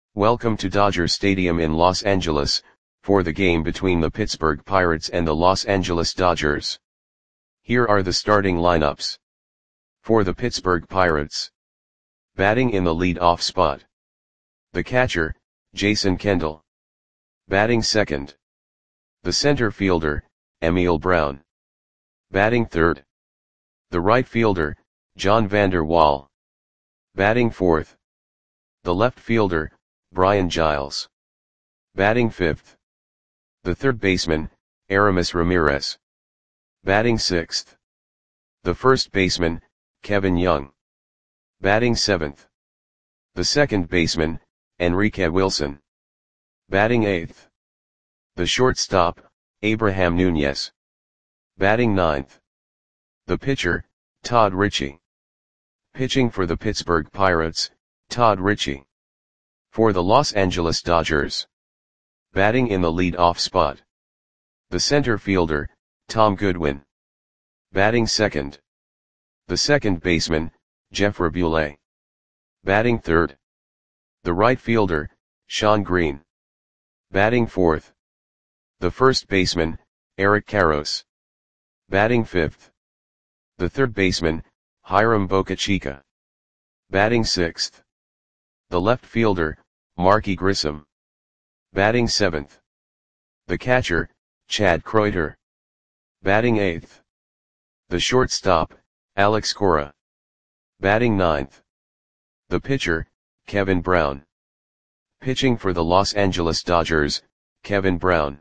Welcome to Dodger Stadium in Los Angeles, for the game between the Pittsburgh Pirates and the Los Angeles Dodgers. Here are the starting lineups. For the Pittsburgh Pirates. Batting in the lead-off spot. The catcher, Jason Kendall. Batting second. The center fielder, Emil Brown. Batting third. The right fielder, John Vander Wal. Batting fourth. The left fielder, Brian Giles. Batting fifth. The third baseman, Aramis Ramirez. Batting sixth. The first baseman, Kevin Young. Batting seventh. The second baseman, Enrique Wilson. Batting eighth. The shortstop, Abraham Nunez. Batting ninth. The pitcher, Todd Ritchie. Pitching for the Pittsburgh Pirates, Todd Ritchie. For the Los Angeles Dodgers. Batting in the lead-off spot. The center fielder, Tom Goodwin. Batting second. The second baseman, Jeff Raboulet. Batting third. The right fielder, Shawn Green. Batting fourth. The first baseman, Eric Karros. Batting fifth. The third baseman, Hiram Bocachica. Batting sixth. The left fielder, Marky Grissom. Batting seventh. The catcher, Chad Kreuter. Batting eighth. The shortstop, Alex Cora. Batting ninth. The pitcher, Kevin Brown. Pitching for the Los Angeles Dodgers, Kevin Brown.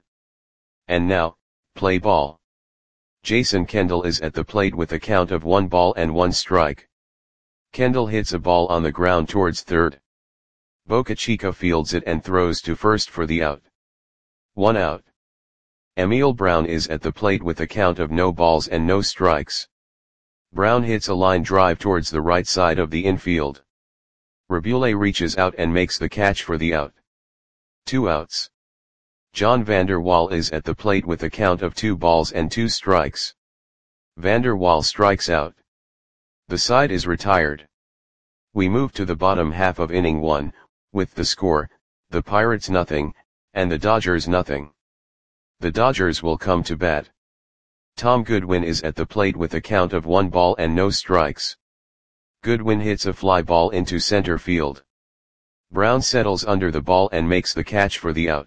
And now, play ball. Jason Kendall is at the plate with a count of 1-1 strike. Kendall hits a ball on the ground towards third. Bocachica fields it and throws to first for the out. 1 out. Emil Brown is at the plate with a count of no balls and no strikes. Brown hits a line drive towards the right side of the infield. Raboulet reaches out and makes the catch for the out. 2 outs. John Vander Wal is at the plate with a count of 2 balls and 2 strikes. Vander Wal strikes out. The side is retired. We move to the bottom half of inning 1, with the score, the Pirates nothing, and the Dodgers nothing. The Dodgers will come to bat. Tom Goodwin is at the plate with a count of 1 ball and no strikes. Goodwin hits a fly ball into center field. Brown settles under the ball and makes the catch for the out.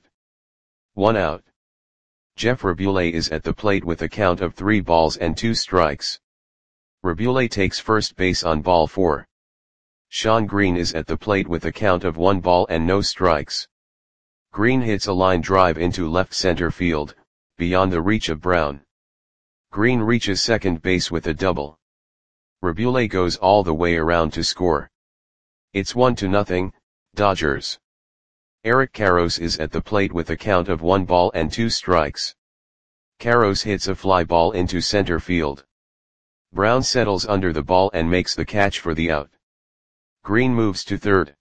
1 out. Jeff Raboulet is at the plate with a count of 3 balls and 2 strikes. Raboulet takes first base on ball 4. Shawn Green is at the plate with a count of 1 ball and no strikes. Green hits a line drive into left center field, beyond the reach of Brown. Green reaches second base with a double. Raboulet goes all the way around to score. It's 1-0, Dodgers. Eric Karros is at the plate with a count of 1 ball and 2 strikes. Karros hits a fly ball into center field. Brown settles under the ball and makes the catch for the out. Green moves to third.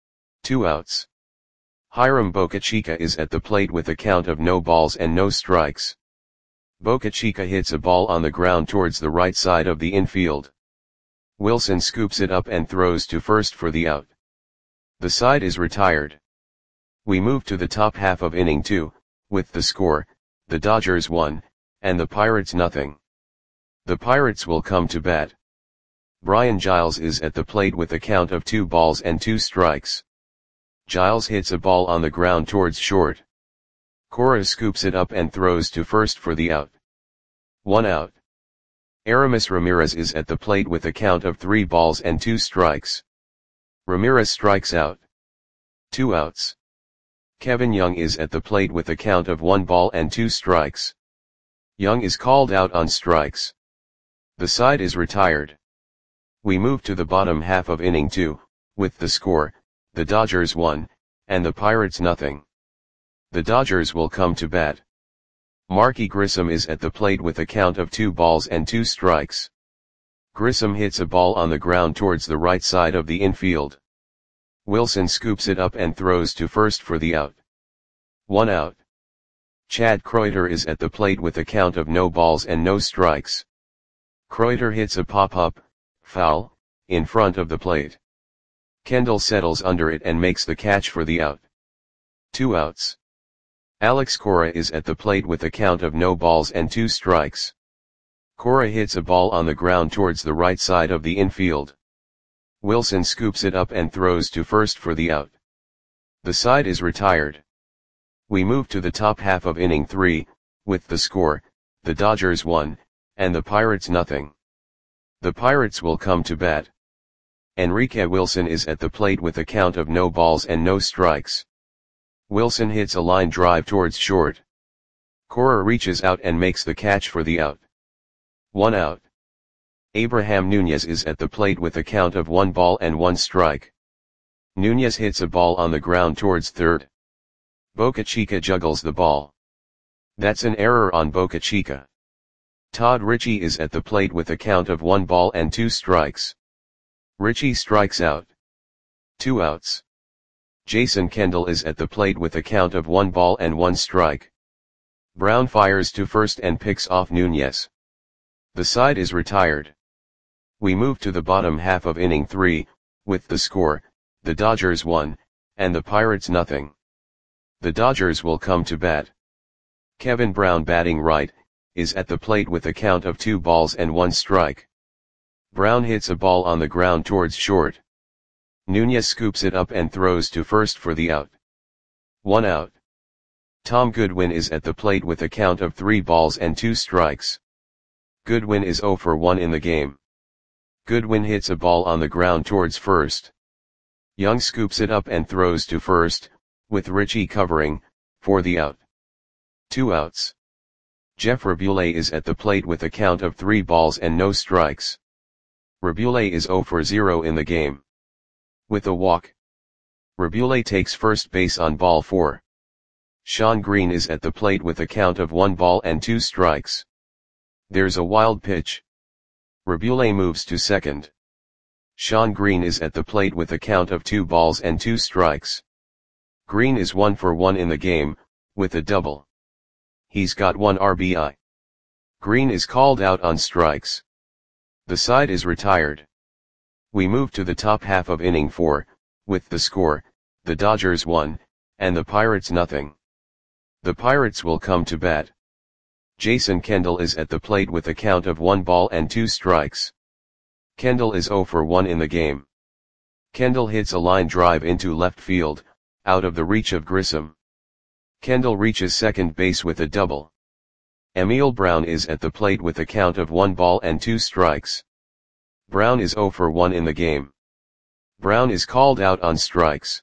2 outs. Hiram Bocachica is at the plate with a count of no balls and no strikes. Bocachica hits a ball on the ground towards the right side of the infield. Wilson scoops it up and throws to first for the out. The side is retired. We move to the top half of inning 2, with the score, the Dodgers 1, and the Pirates nothing. The Pirates will come to bat. Brian Giles is at the plate with a count of 2 balls and 2 strikes. Giles hits a ball on the ground towards short. Cora scoops it up and throws to first for the out. 1 out. Aramis Ramirez is at the plate with a count of 3 balls and 2 strikes. Ramirez strikes out. 2 outs. Kevin Young is at the plate with a count of 1 ball and 2 strikes. Young is called out on strikes. The side is retired. We move to the bottom half of inning 2, with the score, the Dodgers 1, and the Pirates nothing. The Dodgers will come to bat. Marky Grissom is at the plate with a count of 2 balls and 2 strikes. Grissom hits a ball on the ground towards the right side of the infield. Wilson scoops it up and throws to first for the out. 1 out. Chad Kreuter is at the plate with a count of no balls and no strikes. Kreuter hits a pop-up, foul, in front of the plate. Kendall settles under it and makes the catch for the out. 2 outs. Alex Cora is at the plate with a count of no balls and 2 strikes. Cora hits a ball on the ground towards the right side of the infield. Wilson scoops it up and throws to first for the out. The side is retired. We move to the top half of inning 3, with the score, the Dodgers 1, and the Pirates nothing. The Pirates will come to bat. Enrique Wilson is at the plate with a count of no balls and no strikes. Wilson hits a line drive towards short. Cora reaches out and makes the catch for the out. 1 out. Abraham Nunez is at the plate with a count of 1 ball and 1 strike. Nunez hits a ball on the ground towards third. Boca Chica juggles the ball. That's an error on Boca Chica. Todd Ritchie is at the plate with a count of 1 ball and 2 strikes. Ritchie strikes out. 2 outs. Jason Kendall is at the plate with a count of 1 ball and 1 strike. Brown fires to first and picks off Nunez. The side is retired. We move to the bottom half of inning 3, with the score, the Dodgers 1, and the Pirates nothing. The Dodgers will come to bat. Kevin Brown, batting right, is at the plate with a count of 2 balls and 1 strike. Brown hits a ball on the ground towards short. Nunez scoops it up and throws to first for the out. 1 out. Tom Goodwin is at the plate with a count of 3 balls and 2 strikes. Goodwin is 0 for 1 in the game. Goodwin hits a ball on the ground towards first. Young scoops it up and throws to first, with Ritchie covering, for the out. 2 outs. Jeff Rabule is at the plate with a count of 3 balls and no strikes. Rabule is 0 for 0 in the game. With a walk, Rabule takes first base on ball 4. Sean Green is at the plate with a count of 1 ball and 2 strikes. There's a wild pitch. Rabule moves to second. Sean Green is at the plate with a count of 2 balls and 2 strikes. Green is 1 for 1 in the game, with a double. He's got 1 RBI. Green is called out on strikes. The side is retired. We move to the top half of inning 4, with the score, the Dodgers 1, and the Pirates nothing. The Pirates will come to bat. Jason Kendall is at the plate with a count of 1 ball and 2 strikes. Kendall is 0 for 1 in the game. Kendall hits a line drive into left field, out of the reach of Grissom. Kendall reaches second base with a double. Emil Brown is at the plate with a count of 1 ball and 2 strikes. Brown is 0 for 1 in the game. Brown is called out on strikes.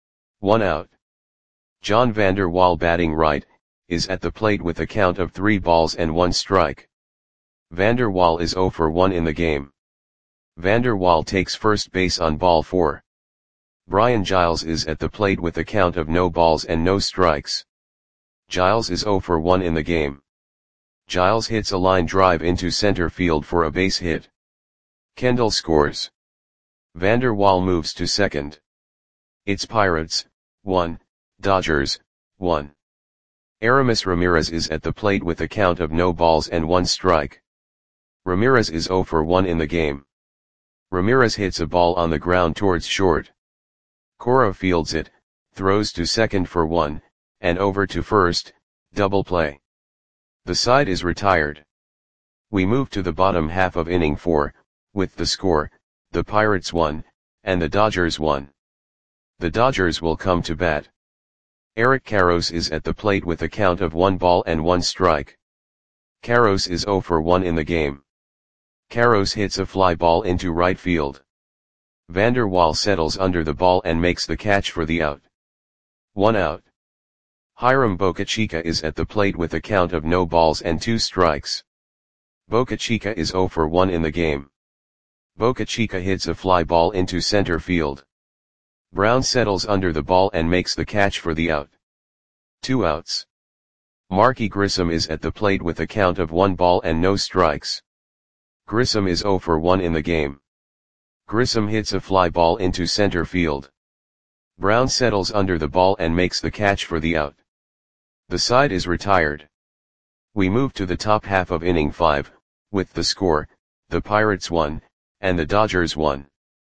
1 out. John Vander Wal, batting right, is at the plate with a count of 3 balls and 1 strike. Vander Wal is 0 for 1 in the game. Vander Wal takes first base on ball 4. Brian Giles is at the plate with a count of no balls and no strikes. Giles is 0 for 1 in the game. Giles hits a line drive into center field for a base hit. Kendall scores. Vander Wal moves to second. It's Pirates 1, Dodgers 1. Aramis Ramirez is at the plate with a count of no balls and 1 strike. Ramirez is 0 for 1 in the game. Ramirez hits a ball on the ground towards short. Cora fields it, throws to second for 1, and over to first, double play. The side is retired. We move to the bottom half of inning 4, with the score, the Pirates 1, and the Dodgers 1. The Dodgers will come to bat. Eric Karros is at the plate with a count of 1 ball and 1 strike. Karros is 0 for 1 in the game. Karros hits a fly ball into right field. Vander Wal settles under the ball and makes the catch for the out. 1 out. Hiram Boca Chica is at the plate with a count of no balls and 2 strikes. Boca Chica is 0 for 1 in the game. Boca Chica hits a fly ball into center field. Brown settles under the ball and makes the catch for the out. 2 outs. Marky Grissom is at the plate with a count of 1 ball and no strikes. Grissom is 0 for 1 in the game. Grissom hits a fly ball into center field. Brown settles under the ball and makes the catch for the out. The side is retired. We move to the top half of inning 5, with the score, the Pirates 1, and the Dodgers 1.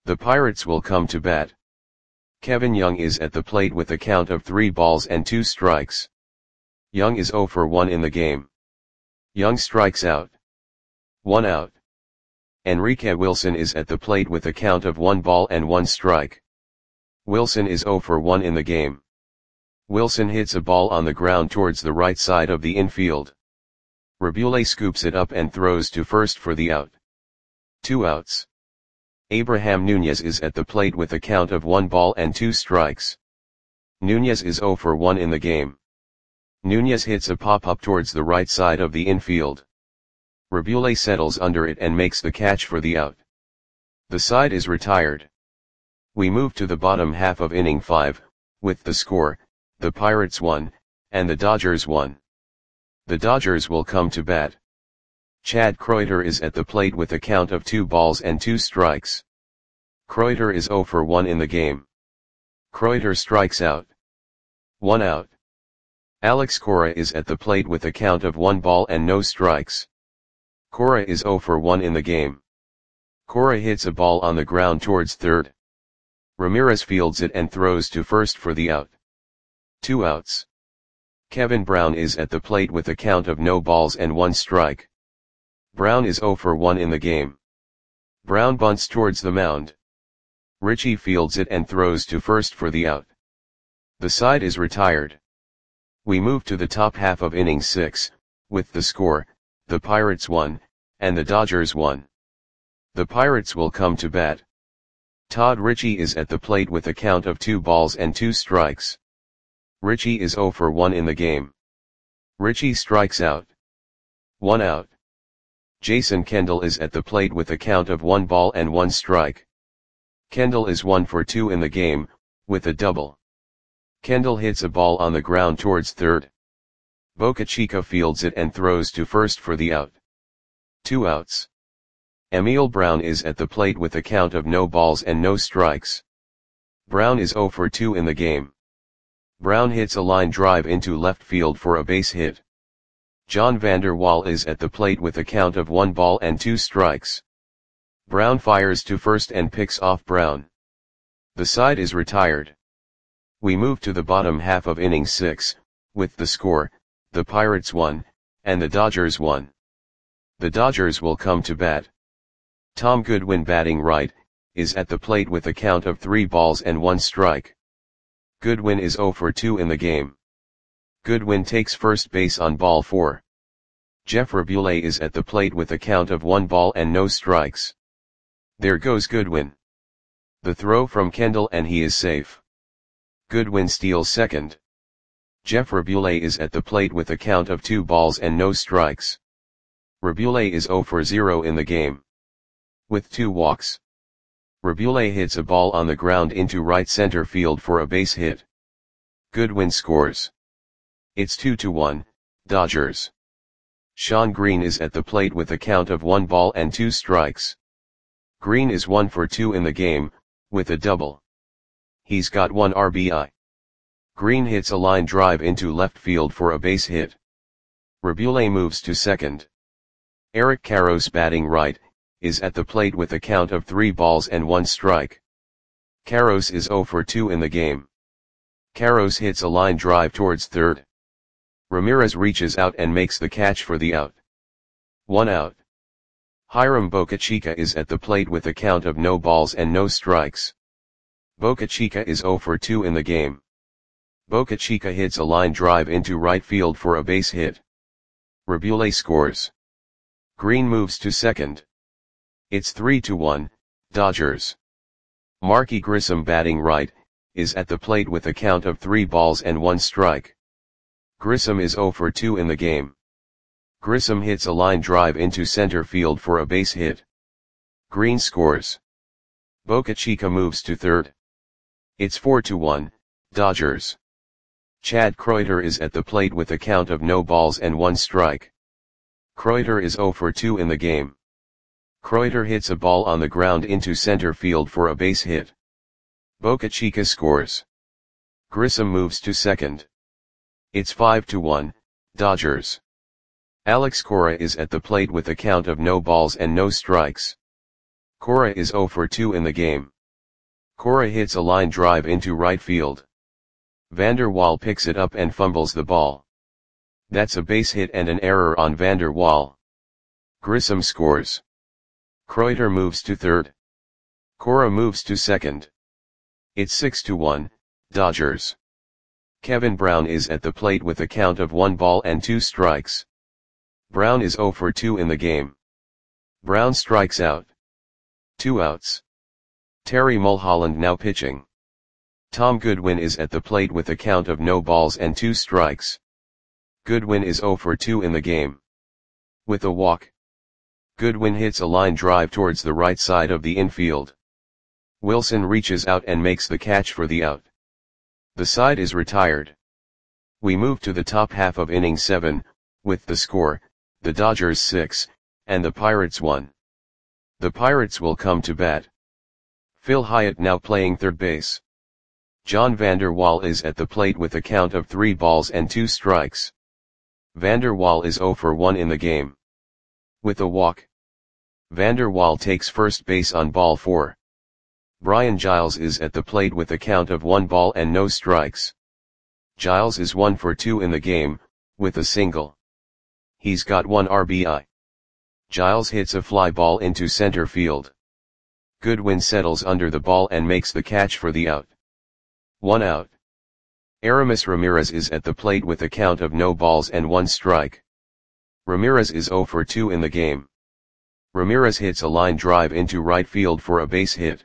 The Pirates will come to bat. Kevin Young is at the plate with a count of 3 balls and 2 strikes. Young is 0 for 1 in the game. Young strikes out. 1 out. Enrique Wilson is at the plate with a count of 1 ball and 1 strike. Wilson is 0 for 1 in the game. Wilson hits a ball on the ground towards the right side of the infield. Rabule scoops it up and throws to first for the out. 2 outs. Abraham Nunez is at the plate with a count of 1 ball and 2 strikes. Nunez is 0 for 1 in the game. Nunez hits a pop-up towards the right side of the infield. Rabule settles under it and makes the catch for the out. The side is retired. We move to the bottom half of inning 5, with the score, the Pirates 1, and the Dodgers 1. The Dodgers will come to bat. Chad Kreuter is at the plate with a count of 2 balls and 2 strikes. Kreuter is 0 for 1 in the game. Kreuter strikes out. 1 out. Alex Cora is at the plate with a count of 1 ball and no strikes. Cora is 0 for 1 in the game. Cora hits a ball on the ground towards third. Ramirez fields it and throws to first for the out. 2 outs. Kevin Brown is at the plate with a count of no balls and 1 strike. Brown is 0 for 1 in the game. Brown bunts towards the mound. Richie fields it and throws to first for the out. The side is retired. We move to the top half of inning 6, with the score, the Pirates 1, and the Dodgers 1. The Pirates will come to bat. Todd Richie is at the plate with a count of 2 balls and 2 strikes. Richie is 0 for 1 in the game. Richie strikes out. 1 out. Jason Kendall is at the plate with a count of 1 ball and 1 strike. Kendall is 1 for 2 in the game, with a double. Kendall hits a ball on the ground towards third. Boca Chica fields it and throws to first for the out. 2 outs. Emil Brown is at the plate with a count of no balls and no strikes. Brown is 0 for 2 in the game. Brown hits a line drive into left field for a base hit. John Vander Wal is at the plate with a count of 1 ball and 2 strikes. Brown fires to first and picks off Brown. The side is retired. We move to the bottom half of inning 6, with the score, the Pirates 1, and the Dodgers 1. The Dodgers will come to bat. Tom Goodwin, batting right, is at the plate with a count of 3 balls and 1 strike. Goodwin is 0 for 2 in the game. Goodwin takes first base on ball 4. Jeff Rabule is at the plate with a count of 1 ball and no strikes. There goes Goodwin. The throw from Kendall and he is safe. Goodwin steals second. Jeff Rabule is at the plate with a count of 2 balls and no strikes. Rabule is 0 for 0 in the game. With 2 walks. Rabule hits a ball on the ground into right center field for a base hit. Goodwin scores. It's 2-1, Dodgers. Sean Green is at the plate with a count of 1 ball and 2 strikes. Green is 1 for 2 in the game, with a double. He's got 1 RBI. Green hits a line drive into left field for a base hit. Rabule moves to second. Eric Karros, batting right, is at the plate with a count of 3 balls and 1 strike. Karros is 0 for 2 in the game. Karros hits a line drive towards third. Ramirez reaches out and makes the catch for the out. 1 out. Hiram Boca Chica is at the plate with a count of no balls and no strikes. Boca Chica is 0 for 2 in the game. Boca Chica hits a line drive into right field for a base hit. Rabule scores. Green moves to second. It's 3-1, Dodgers. Marky Grissom, batting right, is at the plate with a count of 3 balls and 1 strike. Grissom is 0 for 2 in the game. Grissom hits a line drive into center field for a base hit. Green scores. Boca Chica moves to third. It's 4-1, Dodgers. Chad Kreuter is at the plate with a count of no balls and 1 strike. Kreuter is 0 for 2 in the game. Kreuter hits a ball on the ground into center field for a base hit. Boca Chica scores. Grissom moves to second. It's 5-1, Dodgers. Alex Cora is at the plate with a count of no balls and no strikes. Cora is 0 for 2 in the game. Cora hits a line drive into right field. Vander Waal picks it up and fumbles the ball. That's a base hit and an error on Vander Waal. Grissom scores. Kreuter moves to third. Cora moves to second. It's 6-1, Dodgers. Kevin Brown is at the plate with a count of 1 ball and 2 strikes. Brown is 0 for 2 in the game. Brown strikes out. 2 outs. Terry Mulholland now pitching. Tom Goodwin is at the plate with a count of no balls and 2 strikes. Goodwin is 0 for 2 in the game. With a walk. Goodwin hits a line drive towards the right side of the infield. Wilson reaches out and makes the catch for the out. The side is retired. We move to the top half of inning 7, with the score, the Dodgers 6, and the Pirates 1. The Pirates will come to bat. Phil Hyatt now playing third base. John Vander Waal is at the plate with a count of 3 balls and 2 strikes. Vander Waal is 0 for 1 in the game. With a walk. Vander Waal takes first base on ball 4. Brian Giles is at the plate with a count of 1 ball and no strikes. Giles is 1 for 2 in the game, with a single. He's got 1 RBI. Giles hits a fly ball into center field. Goodwin settles under the ball and makes the catch for the out. 1 out. Aramis Ramirez is at the plate with a count of no balls and 1 strike. Ramirez is 0 for 2 in the game. Ramirez hits a line drive into right field for a base hit.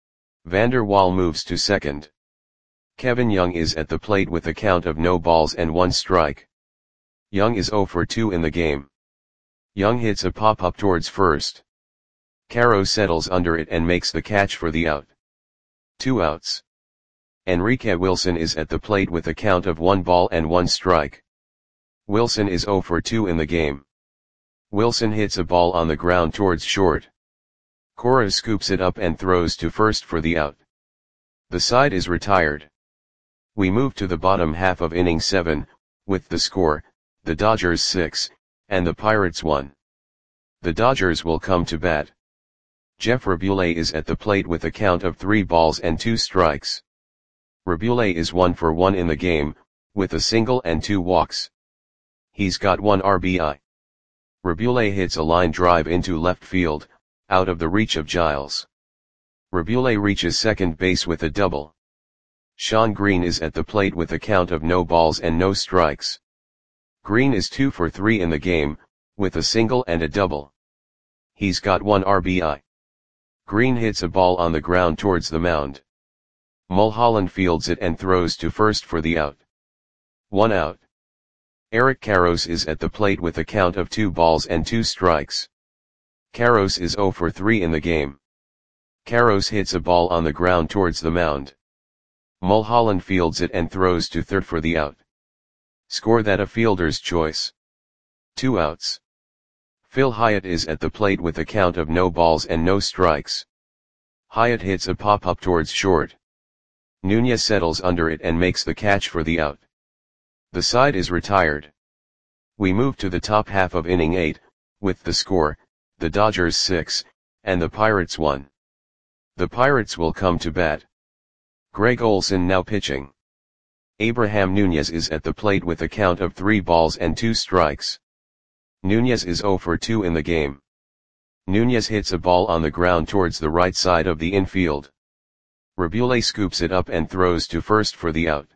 Vander Waal moves to second. Kevin Young is at the plate with a count of no balls and 1 strike. Young is 0 for 2 in the game. Young hits a pop-up towards first. Caro settles under it and makes the catch for the out. 2 outs. Enrique Wilson is at the plate with a count of 1 ball and 1 strike. Wilson is 0 for 2 in the game. Wilson hits a ball on the ground towards short. Cora scoops it up and throws to first for the out. The side is retired. We move to the bottom half of inning 7, with the score, the Dodgers 6, and the Pirates 1. The Dodgers will come to bat. Jeff Rabule is at the plate with a count of 3 balls and 2 strikes. Rabule is 1 for 1 in the game, with a single and 2 walks. He's got 1 RBI. Rabule hits a line drive into left field, out of the reach of Giles. Rabule reaches second base with a double. Sean Green is at the plate with a count of no balls and no strikes. Green is 2 for 3 in the game, with a single and a double. He's got 1 RBI. Green hits a ball on the ground towards the mound. Mulholland fields it and throws to first for the out. 1 out. Eric Karros is at the plate with a count of 2 balls and 2 strikes. Karros is 0 for 3 in the game. Karros hits a ball on the ground towards the mound. Mulholland fields it and throws to third for the out. Score that a fielder's choice. 2 outs. Phil Hyatt is at the plate with a count of no balls and no strikes. Hyatt hits a pop-up towards short. Nunez settles under it and makes the catch for the out. The side is retired. We move to the top half of inning 8, with the score, the Dodgers 6, and the Pirates 1. The Pirates will come to bat. Greg Olson now pitching. Abraham Nunez is at the plate with a count of 3 balls and 2 strikes. Nunez is 0 for 2 in the game. Nunez hits a ball on the ground towards the right side of the infield. Rabule scoops it up and throws to first for the out.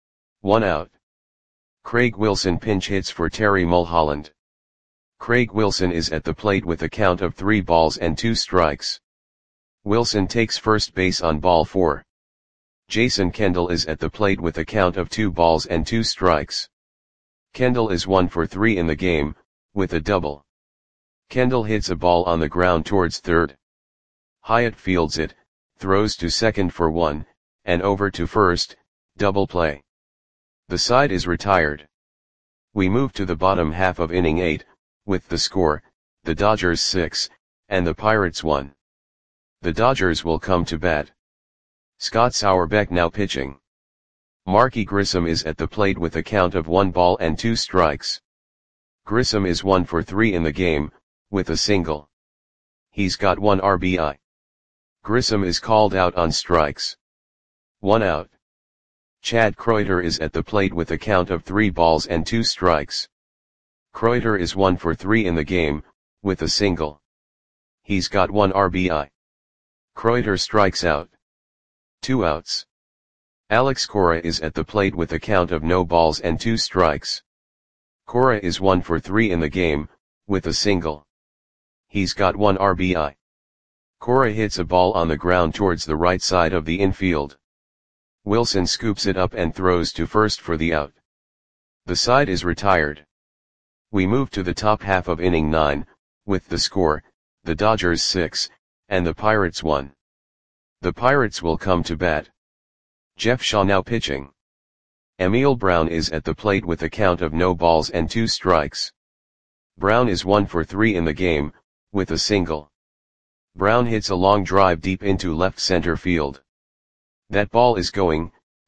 1 out. Craig Wilson pinch hits for Terry Mulholland. Craig Wilson is at the plate with a count of 3 balls and 2 strikes. Wilson takes first base on ball 4. Jason Kendall is at the plate with a count of 2 balls and 2 strikes. Kendall is 1 for 3 in the game, with a double. Kendall hits a ball on the ground towards third. Hyatt fields it, throws to second for 1, and over to first, double play. The side is retired. We move to the bottom half of inning 8, with the score, the Dodgers 6, and the Pirates 1. The Dodgers will come to bat. Scott Sauerbeck now pitching. Marky Grissom is at the plate with a count of 1 ball and 2 strikes. Grissom is 1 for 3 in the game, with a single. He's got 1 RBI. Grissom is called out on strikes. 1 out. Chad Kreuter is at the plate with a count of 3 balls and 2 strikes. Kreuter is 1 for 3 in the game, with a single. He's got 1 RBI. Kreuter strikes out. 2 outs. Alex Cora is at the plate with a count of no balls and 2 strikes. Cora is 1 for 3 in the game, with a single. He's got 1 RBI. Cora hits a ball on the ground towards the right side of the infield. Wilson scoops it up and throws to first for the out. The side is retired. We move to the top half of inning 9, with the score, the Dodgers 6, and the Pirates 1. The Pirates will come to bat. Jeff Shaw now pitching. Emil Brown is at the plate with a count of no balls and 2 strikes. Brown is 1 for 3 in the game, with a single. Brown hits a long drive deep into left center field. That ball is gone.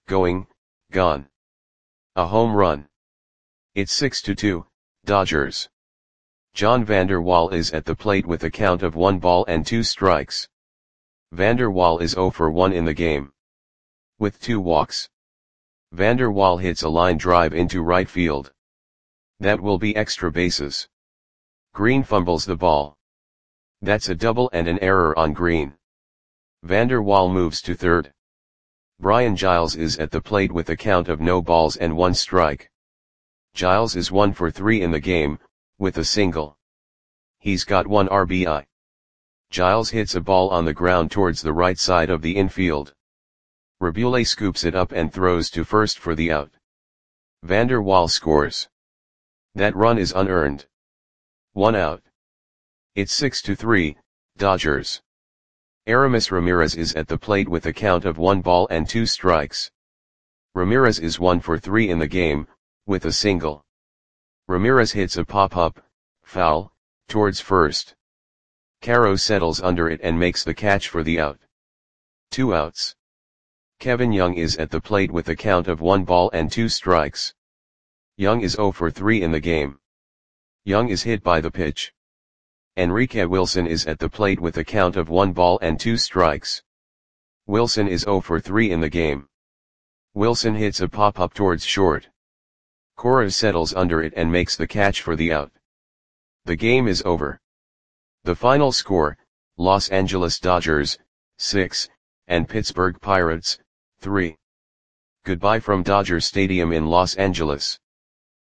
A home run. It's 6-2, Dodgers. John Vander Wal is at the plate with a count of 1 ball and 2 strikes. Vander Wal is 0 for 1 in the game, with 2 walks. Vander Wal hits a line drive into right field. That will be extra bases. Green fumbles the ball. That's a double and an error on Green. Vander Wal moves to third. Brian Giles is at the plate with a count of no balls and 1 strike. Giles is 1 for 3 in the game, with a single. He's got 1 RBI. Giles hits a ball on the ground towards the right side of the infield. Rabule scoops it up and throws to first for the out. Vander Wal scores. That run is unearned. 1 out. It's 6-3, Dodgers. Aramis Ramirez is at the plate with a count of 1 ball and 2 strikes. Ramirez is 1 for 3 in the game, with a single. Ramirez hits a pop-up, foul, towards first. Caro settles under it and makes the catch for the out. 2 outs. Kevin Young is at the plate with a count of 1 ball and 2 strikes. Young is 0 for 3 in the game. Young is hit by the pitch. Enrique Wilson is at the plate with a count of 1 ball and 2 strikes. Wilson is 0 for 3 in the game. Wilson hits a pop-up towards short. Cora settles under it and makes the catch for the out. The game is over. The final score, Los Angeles Dodgers, 6, and Pittsburgh Pirates, 3. Goodbye from Dodger Stadium in Los Angeles.